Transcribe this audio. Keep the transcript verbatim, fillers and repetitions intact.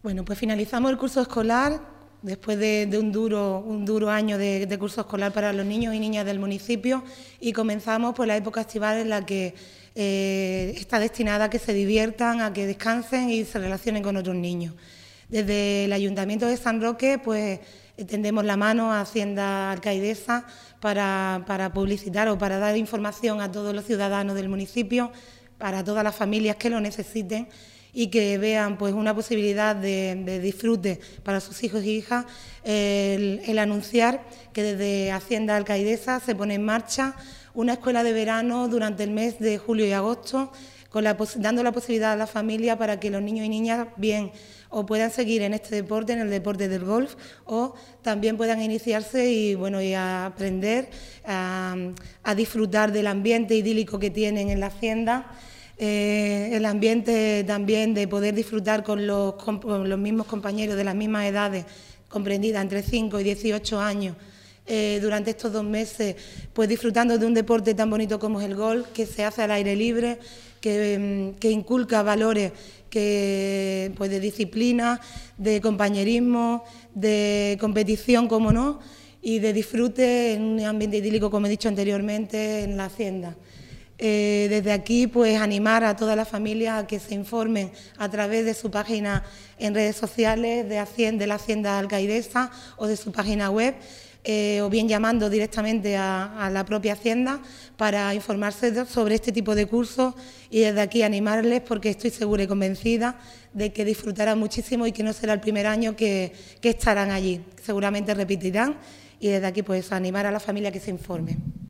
Bueno, pues finalizamos el curso escolar después de, de un, duro, un duro año de, de curso escolar para los niños y niñas del municipio y comenzamos pues, la época estival en la que eh, está destinada a que se diviertan, a que descansen y se relacionen con otros niños. Desde el Ayuntamiento de San Roque pues, tendemos la mano a Hacienda Alcaidesa para, para publicitar o para dar información a todos los ciudadanos del municipio, para todas las familias que lo necesiten y que vean pues, una posibilidad de, de disfrute para sus hijos y hijas, el, el anunciar que desde Hacienda Alcaidesa se pone en marcha una escuela de verano durante el mes de julio y agosto, con la, dando la posibilidad a la familia para que los niños y niñas bien o puedan seguir en este deporte, en el deporte del golf, o también puedan iniciarse y, bueno, y a aprender a, a disfrutar del ambiente idílico que tienen en la hacienda. Eh, el ambiente también de poder disfrutar con los, con los mismos compañeros de las mismas edades, comprendidas entre cinco y dieciocho años, eh, durante estos dos meses, pues disfrutando de un deporte tan bonito como es el golf, que se hace al aire libre, que, que inculca valores que, pues de disciplina, de compañerismo, de competición, como no, y de disfrute en un ambiente idílico, como he dicho anteriormente, en la hacienda. Eh, desde aquí, pues animar a todas las familias a que se informen a través de su página en redes sociales de, Hacienda, de la Hacienda Alcaidesa o de su página web, eh, o bien llamando directamente a, a la propia Hacienda para informarse de, sobre este tipo de cursos, y desde aquí animarles porque estoy segura y convencida de que disfrutarán muchísimo y que no será el primer año que, que estarán allí, seguramente repetirán, y desde aquí pues animar a la familia a que se informe.